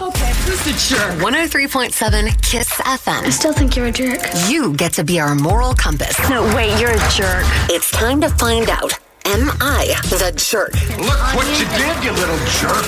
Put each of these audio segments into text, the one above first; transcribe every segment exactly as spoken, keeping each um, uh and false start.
Okay, who's the jerk? one oh three point seven KISS F M. I still think you're a jerk. You get to be our moral compass. No, wait, you're a jerk. It's time to find out. Am I the jerk? Look what you did, you little jerk.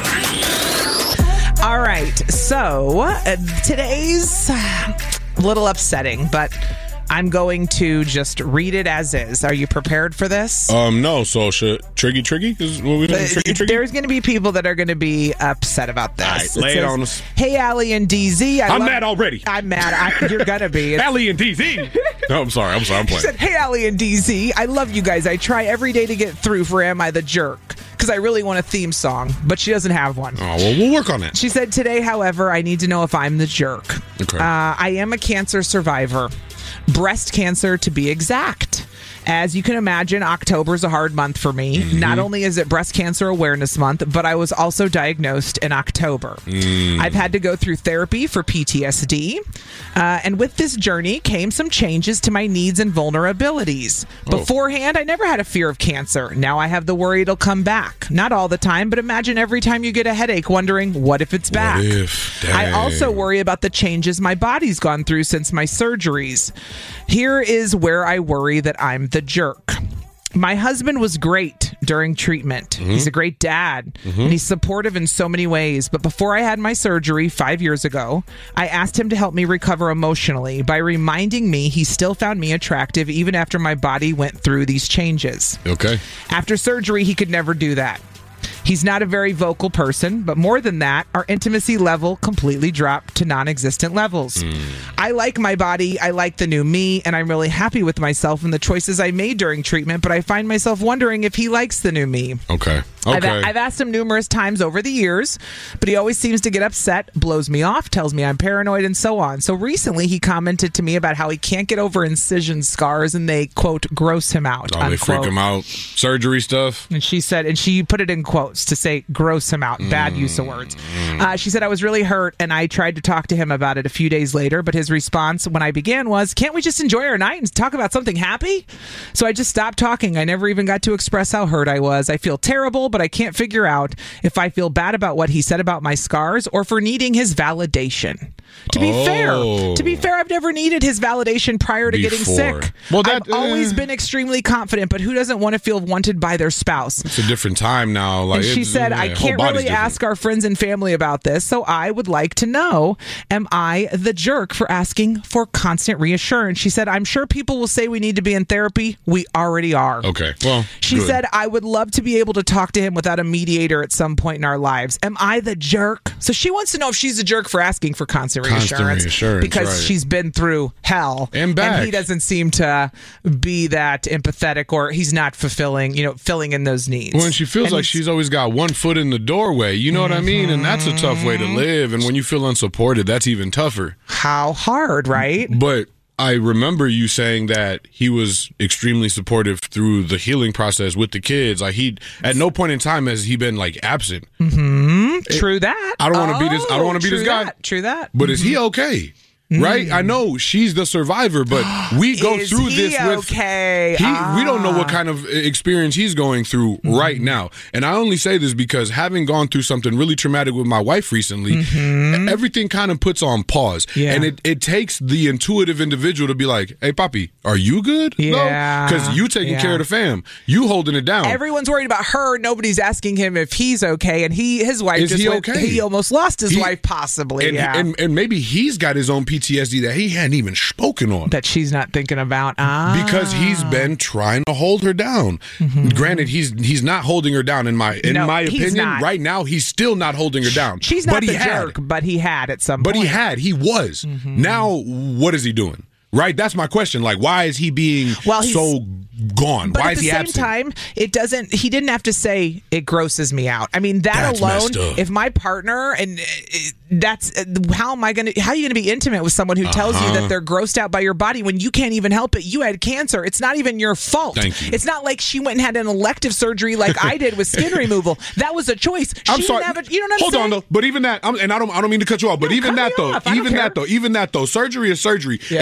All right, so uh, today's a little upsetting, but I'm going to just read it as is. Are you prepared for this? Um, no. So, should Triggy Triggy is what we doing? Triggy Triggy. There's going to be people that are going to be upset about this. All right, It lay it says, on us. Hey, Allie and D Z. I I'm love- mad already. I'm mad. I, you're going to be. It's- Allie and D Z. No, I'm sorry. I'm sorry. I'm She playing. said, hey, Allie and D Z. I love you guys. I try every day to get through for Am I the Jerk? Because I really want a theme song, but she doesn't have one. Oh, well, we'll work on that. She said, today, however, I need to know if I'm the jerk. Okay. Uh, I am a cancer survivor. Breast cancer, to be exact. As you can imagine, October is a hard month for me. Mm-hmm. Not only is it Breast Cancer Awareness Month, but I was also diagnosed in October. Mm. I've had to go through therapy for P T S D. Uh, and with this journey came some changes to my needs and vulnerabilities. Oh. Beforehand, I never had a fear of cancer. Now I have the worry it'll come back. Not all the time, but imagine every time you get a headache wondering, what if it's back? What if? Dang. I also worry about the changes my body's gone through since my surgeries. Here is where I worry that I'm the jerk. My husband was great during treatment. Mm-hmm. He's a great dad, mm-hmm. and he's supportive in so many ways. But before I had my surgery five years ago, I asked him to help me recover emotionally by reminding me he still found me attractive even after my body went through these changes. Okay. After surgery, he could never do that. He's not a very vocal person, but more than that, our intimacy level completely dropped to non-existent levels. Mm. I like my body, I like the new me, and I'm really happy with myself and the choices I made during treatment, but I find myself wondering if he likes the new me. Okay. Okay. I've, I've asked him numerous times over the years, but he always seems to get upset, blows me off, tells me I'm paranoid, and so on. So recently, he commented to me about how he can't get over incision scars, and they, quote, gross him out, Oh, unquote. they freak him out. Surgery stuff. And she said, and she put it in quotes to say gross him out. Bad mm. use of words. Uh, she said, I was really hurt, and I tried to talk to him about it a few days later, but his response when I began was, can't we just enjoy our night and talk about something happy? So I just stopped talking. I never even got to express how hurt I was. I feel terrible, but I can't figure out if I feel bad about what he said about my scars or for needing his validation. To be oh. fair, to be fair, I've never needed his validation prior to Before. getting sick. Well, that, I've always uh, been extremely confident, but who doesn't want to feel wanted by their spouse? It's a different time now. Like and she it's, said, yeah, I can't really different. ask our friends and family about this, so I would like to know, am I the jerk for asking for constant reassurance? She said, I'm sure people will say we need to be in therapy. We already are. Okay, well, She good. said, I would love to be able to talk to him without a mediator at some point in our lives. Am I the jerk? So she wants to know if she's a jerk for asking for constant, Constant reassurance, reassurance, because right. she's been through hell. And back. And he doesn't seem to be that empathetic, or he's not fulfilling, you know, filling in those needs. Well, and she feels And like he's- she's always got one foot in the doorway. You know mm-hmm. what I mean? And that's a tough way to live. And when you feel unsupported, that's even tougher. How hard, right? But I remember you saying that he was extremely supportive through the healing process with the kids. Like he, at no point in time has he been like absent. Mm-hmm. True that. I don't want to oh, be this. I don't want to be this guy. That, true that. But mm-hmm. is he okay? Right? I know she's the survivor, but we go Is through he this with okay? He, ah. We don't know what kind of experience he's going through mm-hmm. right now. And I only say this because having gone through something really traumatic with my wife recently, mm-hmm. everything kind of puts on pause. Yeah. And it, it takes the intuitive individual to be like, hey, Papi, are you good? Yeah. Because you taking yeah. care of the fam. You holding it down. Everyone's worried about her. Nobody's asking him if he's okay. And he, his wife, Is just he went, okay? he almost lost his He- wife, possibly. And, yeah. and, and maybe he's got his own P T S D that he hadn't even spoken on. that she's not thinking about. Ah. Because he's been trying to hold her down. Mm-hmm. Granted, he's he's not holding her down in my in No, my he's opinion. not. Right now, he's still not holding her down. She's not but the he had. jerk, but he had at some But point. he had. He was. Mm-hmm. Now, what is he doing? Right? That's my question. Like, why is he being Well, he's- so gone? But Why at is the he same absent? time, it doesn't. He didn't have to say it grosses me out. I mean, that That's alone. messed up. If my partner and uh, that's uh, how am I going to? How are you going to be intimate with someone who tells Uh-huh. you that they're grossed out by your body when you can't even help it? You had cancer. It's not even your fault. Thank you. It's not like she went and had an elective surgery like I did with skin removal. That was a choice. She I'm didn't sorry. have a- you know what I'm Hold saying? on though. But even that, I'm, and I don't, I don't mean to cut you off. But No, even cut that me though, off. I don't even care. that though, even that though, surgery is surgery. Yeah. And when you got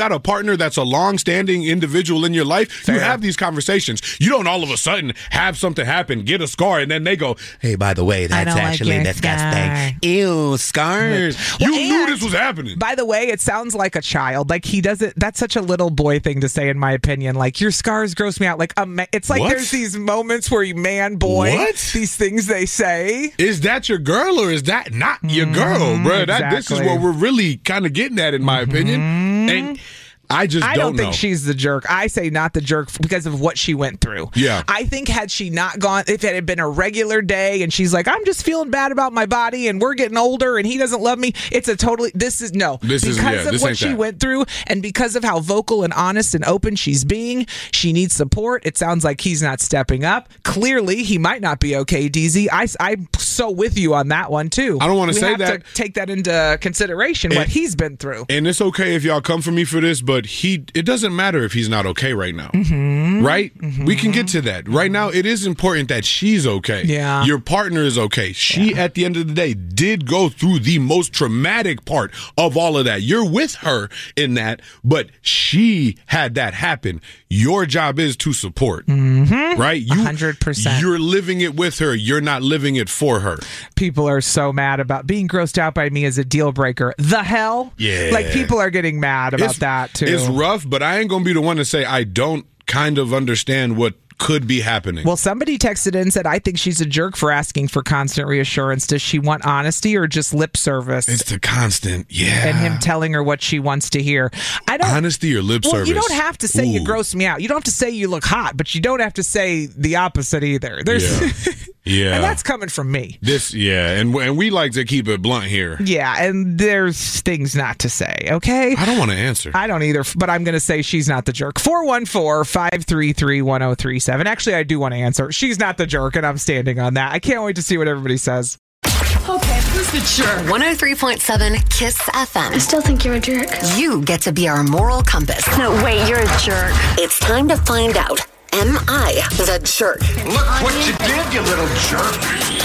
got a partner that's a long-standing individual in your life, Fair. you have these conversations. You don't all of a sudden have something happen, get a scar, and then they go, hey, by the way, that's don't like actually your disgusting. Ew, scars. Well, you knew and- this was happening. By the way, it sounds like a child. Like he doesn't. That's such a little boy thing to say, in my opinion. Like your scars gross me out. Like a ma- it's like What? there's these moments where you man boy. What? These things they say. Is that your girl or is that not your girl, bro? That This is exactly. what we're really kind of getting at, in my opinion. And I just I don't, don't know. think she's the jerk. I say not the jerk because of what she went through. Yeah. I think had she not gone, if it had been a regular day and she's like, I'm just feeling bad about my body and we're getting older and he doesn't love me, it's a totally, this is, no. This is- because yeah, of this what ain't she that. went through and because of how vocal and honest and open she's being, she needs support. It sounds like he's not stepping up. Clearly, he might not be okay, D Z. I, I'm so with you on that one, too. I don't wanna We say have that- to take that into consideration, what And- he's been through. And it's okay if y'all come for me for this, but he it doesn't matter if he's not okay right now. Mm-hmm. Right? We can get to that. Right now, it is important that she's okay. Yeah. Your partner is okay. She, at the end of the day, did go through the most traumatic part of all of that. You're with her in that, but she had that happen. Your job is to support. Mm-hmm. Right? You, one hundred percent. You're living it with her. You're not living it for her. People are so mad about being grossed out by me as a deal breaker. The hell? Yeah. Like people are getting mad about It's- that too. It's rough, but I ain't gonna be the one to say I don't kind of understand what could be happening. Well, somebody texted in and said, I think she's a jerk for asking for constant reassurance. Does she want honesty or just lip service? It's the constant, yeah. and him telling her what she wants to hear. I don't Honesty or lip Well, service. you don't have to say you Ooh. gross me out. You don't have to say you look hot, but you don't have to say the opposite either. There's Yeah. Yeah. and that's coming from me. This, yeah, and and we like to keep it blunt here. Yeah, and there's things not to say, okay? I don't want to answer. I don't either, but I'm going to say she's not the jerk. four one four, five three three, one oh three seven. Actually, I do want to answer. She's not the jerk, and I'm standing on that. I can't wait to see what everybody says. Okay, who's the jerk? one oh three point seven KISS F M. I still think you're a jerk. You get to be our moral compass. No, wait, you're a jerk. It's time to find out. Am I the jerk? Look what you did, you little jerk.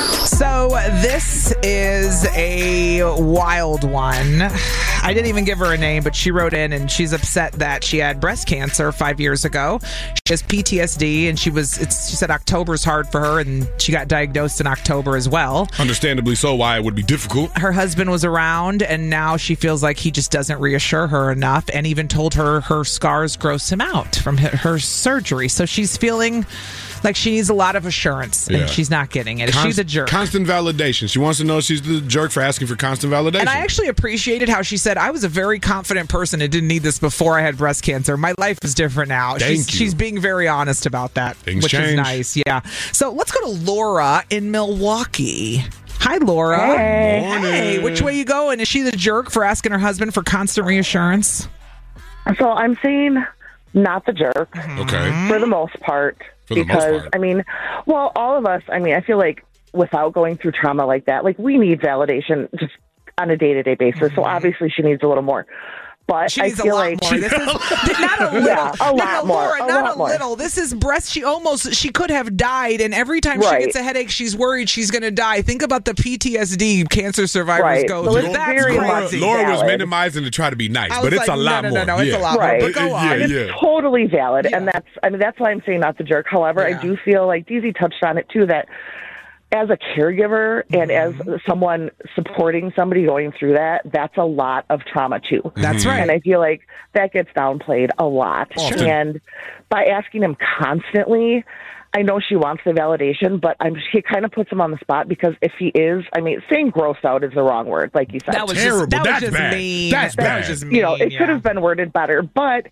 So this is a wild one. I didn't even give her a name, but she wrote in and she's upset that she had breast cancer five years ago. She has P T S D and she was, it's, she said October's hard for her and she got diagnosed in October as well. Understandably so, why it would be difficult. Her husband was around and now she feels like he just doesn't reassure her enough and even told her her scars gross him out from her, her surgery. So she's feeling like she needs a lot of assurance and Yeah. she's not getting it. Is she Const- the jerk? Constant validation. She wants to know if she's the jerk for asking for constant validation. And I actually appreciated how she said, I was a very confident person and didn't need this before I had breast cancer. My life is different now. Thank she's, you. she's being very honest about that, Things which is change. nice. Yeah. So let's go to Laura in Milwaukee. Hi, Laura. Hey. Hey, which way you going? Is she the jerk for asking her husband for constant reassurance? So I'm saying not the jerk Okay. for the most part. For the most because, part. I mean, well, all of us, I mean, I feel like without going through trauma like that, like we need validation just on a day-to-day basis. So obviously she needs a little more. But She I needs a feel lot like more. This is not a little. Yeah, a no, lot no, more, Laura, a not lot a more. little. This is breast. She almost. She could have died, and every time she Right. gets a headache, she's worried she's going to die. Think about the P T S D cancer survivors Right. go So through. it's That's very Laura, much crazy. Laura was valid. minimizing to try to be nice, I but was it's like, a lot no, no, more. no, no, it's yeah. a lot more. Right. But go Yeah, on. And yeah. it's totally valid, Yeah. and that's I mean that's why I'm saying not the jerk. However, Yeah. I do feel like D Z touched on it too, that as a caregiver and Mm-hmm. as someone supporting somebody going through that, that's a lot of trauma too. That's right. And I feel like that gets downplayed a lot. Often. And by asking him constantly, I know she wants the validation, but I'm he kind of puts him on the spot because if he is, I mean, saying gross out is the wrong word, like you said. That was Terrible. just, that That's was just bad. mean. That's that bad. was just mean. you know, it yeah. could have been worded better, but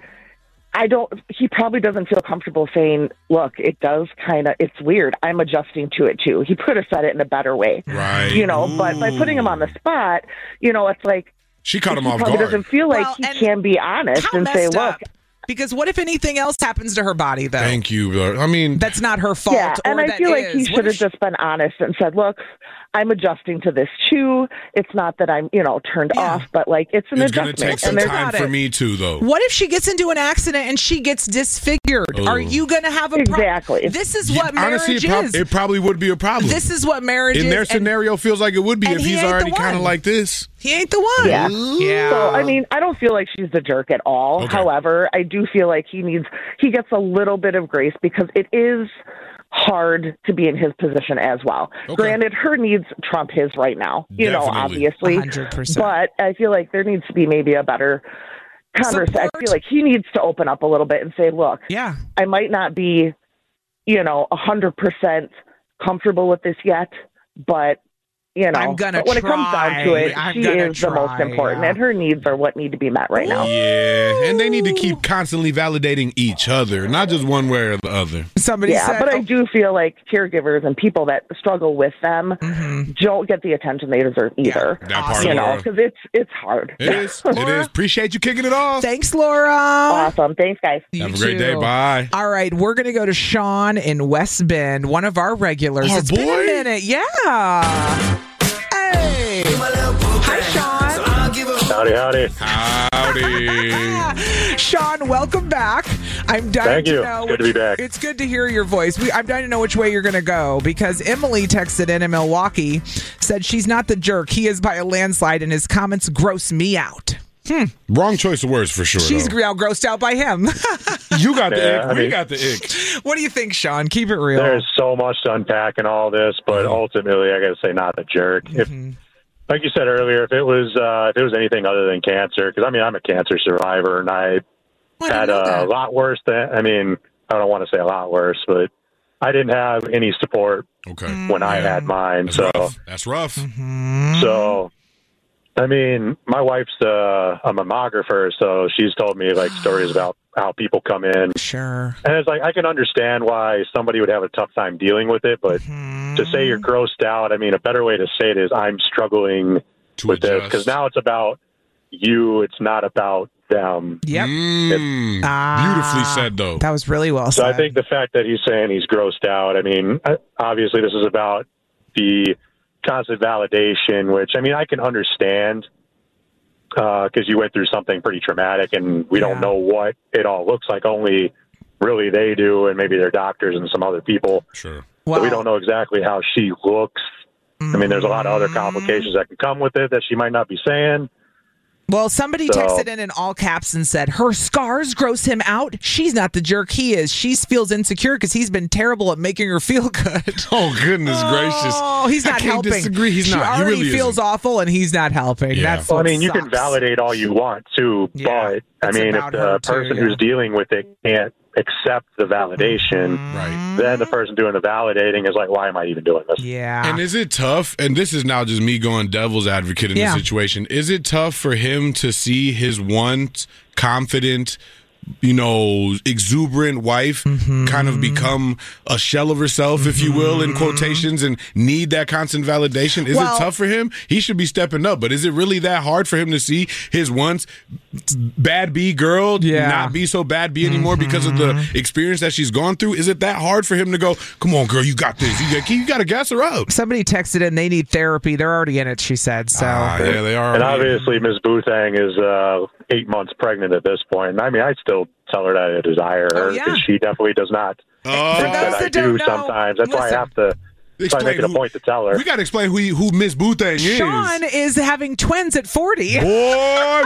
I don't, he probably doesn't feel comfortable saying, look, it does kind of, it's weird. I'm adjusting to it too. He could have said it in a better way, Right. you know, but by putting him on the spot, you know, it's like, She caught him he off probably guard. doesn't feel like Well, he and can be honest How and say, messed look, up. Because what if anything else happens to her body, though? Thank you. Laura. I mean, That's not her fault. yeah, or and I that feel like is. he What should have if she- just been honest and said, look, I'm adjusting to this too. It's not that I'm, you know, turned Yeah. off, but like it's an It's going to adjustment. take some And there's- time Got for it. me too, though. What if she gets into an accident and she gets disfigured? Oh. Are you going to have a problem? Exactly. This is Yeah, what marriage honestly, it, prob- is. it probably would be a problem. This is what marriage in is. their and scenario, feels like it would be and if he he's ain't the already kind of one. like this. He ain't the one. Yeah. Yeah. So, I mean, I don't feel like she's the jerk at all. Okay. However, I do feel like he needs, he gets a little bit of grace because it is hard to be in his position as well. Okay. Granted, her needs trump his right now, you know, Definitely. obviously. one hundred percent. But I feel like there needs to be maybe a better conversation. I Support. feel like he needs to open up a little bit and say, look, Yeah. I might not be, you know, one hundred percent comfortable with this yet, but, you know, I'm gonna but when it comes down to it, try. I'm she gonna is the most try, important, yeah. and her needs are what need to be met right now. Yeah, and they need to keep constantly validating each other, not just one way or the other. Somebody Yeah, said, but I oh, do feel like caregivers and people that struggle with them don't get the attention they deserve either. That part You of know, it. because it's it's hard. It is. It is. Appreciate you kicking it off. thanks, Laura. Awesome. Thanks, guys. You Have a great day. too. Bye. All right, we're going to go to Sean in West Bend, one of our regulars. Our It's been boy? a minute. Yeah. Hey. Hi, Sean. Howdy, howdy. Howdy. Sean, welcome back. I'm dying Thank to you. know. Good to be back. It's good to hear your voice. We, I'm dying to know which way you're going to go because Emily texted in in Milwaukee, said she's not the jerk. He is by a landslide, and his comments gross me out. Wrong choice of words for sure. She's though. real grossed out by him. You got the Yeah, ick. I we mean- got the ick. What do you think, Sean? Keep it real. There's so much to unpack in all this, but ultimately, I got to say, not the jerk. If, like you said earlier, if it was uh, if it was anything other than cancer, because I mean, I'm a cancer survivor, and I Oh, I didn't had know a that. lot worse than. I mean, I don't want to say a lot worse, but I didn't have any support Okay. when I had mine. That's so, rough. That's rough. so. I mean, my wife's uh, a mammographer, so she's told me like stories about how people come in. Sure. And it's like, I can understand why somebody would have a tough time dealing with it, but to say you're grossed out, I mean, a better way to say it is I'm struggling To with this adjust. because now it's about you. It's not about them. Yep. Mm, Ah, beautifully said, though. That was really well So said. I think the fact that he's saying he's grossed out, I mean, I- obviously this is about the constant validation, which, I mean, I can understand because you went through something pretty traumatic and we Yeah. don't know what it all looks like. Only really they do, and maybe their doctors and some other people. Sure. So well, we don't know exactly how she looks. I mean, there's a lot of other complications that can come with it that she might not be saying. Well, somebody So- texted in in all caps and said, her scars gross him out. She's not the jerk he is. She feels insecure because he's been terrible at making her feel good. Oh, goodness gracious. Oh, he's I not can't helping. disagree. He's she not. He already really feels isn't. awful, and he's not helping. Yeah. That's Well, I what mean, you can sucks. validate all you want to, Yeah, but I it's mean, if about her the too, person yeah. who's dealing with it can't accept the validation, Right. then the person doing the validating is like, why am I even doing this? Yeah. And is it tough? And this is now just me going devil's advocate in Yeah. this situation. Is it tough for him to see his once confident, you know, exuberant wife Mm-hmm. kind of become a shell of herself, if you will, in quotations, and need that constant validation? Is Well- it tough for him? He should be stepping up. But is it really that hard for him to see his once bad B girl Yeah. not be so bad B anymore because of the experience that she's gone through? Is it that hard for him to go, come on, girl, you got this. You got, you got to gas her up. Somebody texted in, they need therapy. They're already in it, she said. So Ah, yeah, they are. And obviously, Miz Boothang is uh, eight months pregnant at this point. And I mean, I still tell her that I desire her Oh, yeah. because she definitely does not Oh. think that those I that do don't know, sometimes. That's why I listen. have to so I make it a who- point to tell her. We got to explain who he, who Miss Boothang is. Sean is having twins at forty. Boy,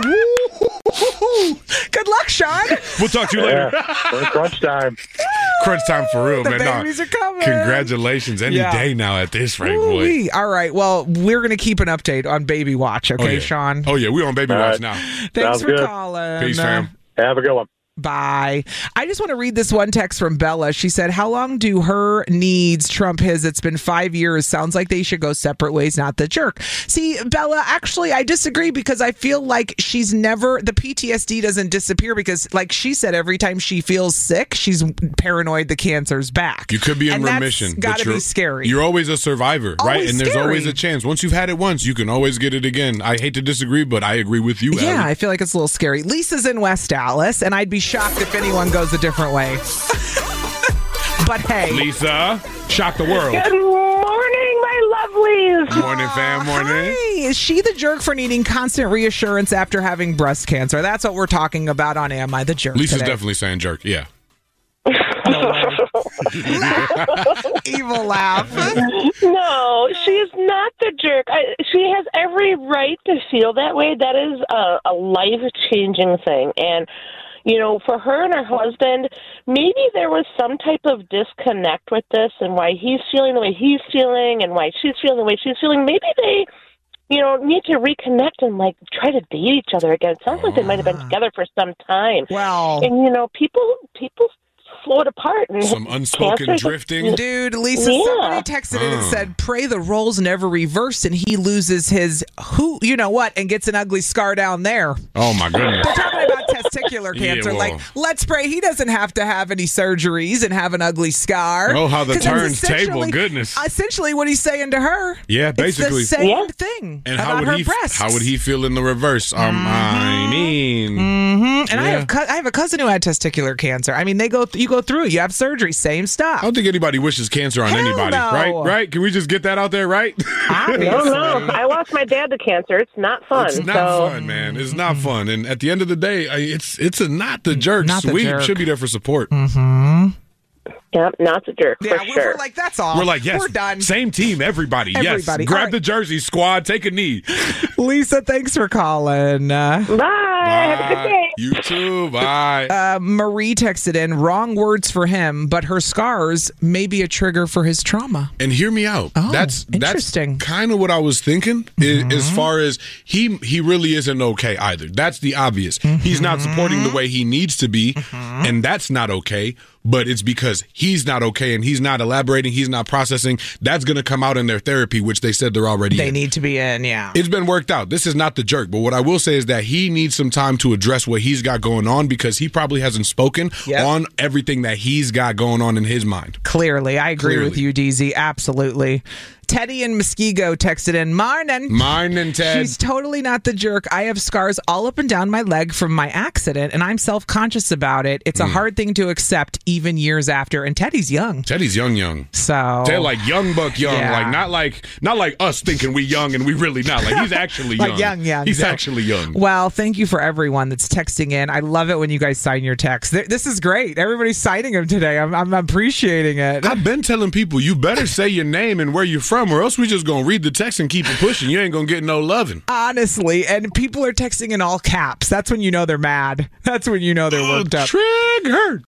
woo! Good luck, Sean. We'll talk to you Yeah, later. we're in crunch time. Crunch time for real, The man. Nah, babies are coming. Congratulations. Any Yeah. day now at this rate, boy. Ooh-wee. All right. Well, we're going to keep an update on Baby Watch, okay, oh, yeah. Sean? Oh, yeah. We on Baby All Watch right. now. Thanks sounds for good. calling. Peace, fam. Have a good one. Bye. I just want to read this one text from Bella. She said, how long do her needs trump his? It's been five years. Sounds like they should go separate ways, not the jerk. See, Bella, actually, I disagree because I feel like she's never, the P T S D doesn't disappear because, like she said, every time she feels sick, she's paranoid the cancer's back. You could be in and remission. That's got but to you're- be scary. You're always a survivor, right? Always And there's scary. always a chance. Once you've had it once, you can always get it again. I hate to disagree, but I agree with you, Yeah, Allie. I feel like it's a little scary. Lisa's in West Dallas, and I'd be shocked if anyone goes a different way. But hey, Lisa, shock the world. Good morning, my lovelies. Morning, fam. Morning. Hi. Is she the jerk for needing constant reassurance after having breast cancer? That's what we're talking about on Am I the Jerk Lisa's today. definitely saying jerk. Yeah. Evil laugh. No, she's not the jerk. I, she has every right to feel that way. That is a, a life-changing thing. And, you know, for her and her husband, maybe there was some type of disconnect with this and why he's feeling the way he's feeling and why she's feeling the way she's feeling. Maybe they, you know, need to reconnect and, like, try to date each other again. It sounds like they might have been together for some time. Well. And, you know, people people float apart. And Some unspoken cancer- drifting. Dude, Lisa, Yeah. somebody texted in and Uh. said, pray the roles never reverse and he loses his who, you know what, and gets an ugly scar down there. Oh, my goodness. They're talking about testicular Yeah, cancer. well. Like, let's pray he doesn't have to have any surgeries and have an ugly scar. Oh, how the 'Cause that's turns table, essentially- goodness. Essentially what he's saying to her. Yeah, basically. It's the same Yeah. thing And about how would her he breasts. how would he feel in the reverse? Um, I mean, Mhm. And I Yeah. have co- I have a cousin who had testicular cancer. I mean, they go th- you go through, you have surgery, same I stuff. don't think anybody wishes cancer on Hell anybody, no. right? Right? Can we just get that out there, right? Obviously. No, no. I lost my dad to cancer. It's not fun. It's not so. fun, man. It's not fun. And at the end of the day, I- it's it's a not the jerk. Not the we jerk. should be there for support. Yep, not a jerk, Yeah, for we're, sure. we're like, that's all. We're like, yes, We're done. same team, everybody. Everybody. Yes, grab All right. the jersey, squad. Take a knee. Lisa, thanks for calling. Uh, Bye. Have a good day. You too. Bye. uh, Marie texted in, wrong words for him, but her scars may be a trigger for his trauma. And hear me out. Oh, that's interesting. That's kind of what I was thinking. i- Mm-hmm. As far as he he really isn't okay either. That's the obvious. He's not supporting the way he needs to be, Mm-hmm. and that's not okay. But it's because he's not okay and he's not elaborating. He's not processing. That's going to come out in their therapy, which they said they're already They in. need to be in, yeah. It's been worked out. This is not the jerk. But what I will say is that he needs some time to address what he's got going on because he probably hasn't spoken Yep. on everything that he's got going on in his mind. Clearly. I agree Clearly. with you, D Z. Absolutely. Teddy in Muskego texted in, Marnin. Mine and Ted. She's totally not the jerk. I have scars all up and down my leg from my accident, and I'm self-conscious about it. It's a hard thing to accept even years after. And Teddy's young. Teddy's young, young. So They're like young buck young, Yeah. like not like not like us thinking we young and we really not. Like he's actually young. Like young, young. He's So- actually young. Well, thank you for everyone that's texting in. I love it when you guys sign your texts. Th- This is great. Everybody's signing them today. I'm, I'm appreciating it. I've been telling people you better say your name and where you're from, or else we just gonna read the text and keep it pushing. You ain't gonna get no loving. Honestly, and people are texting in all caps. That's when you know they're mad. That's when you know they're worked up. Triggered.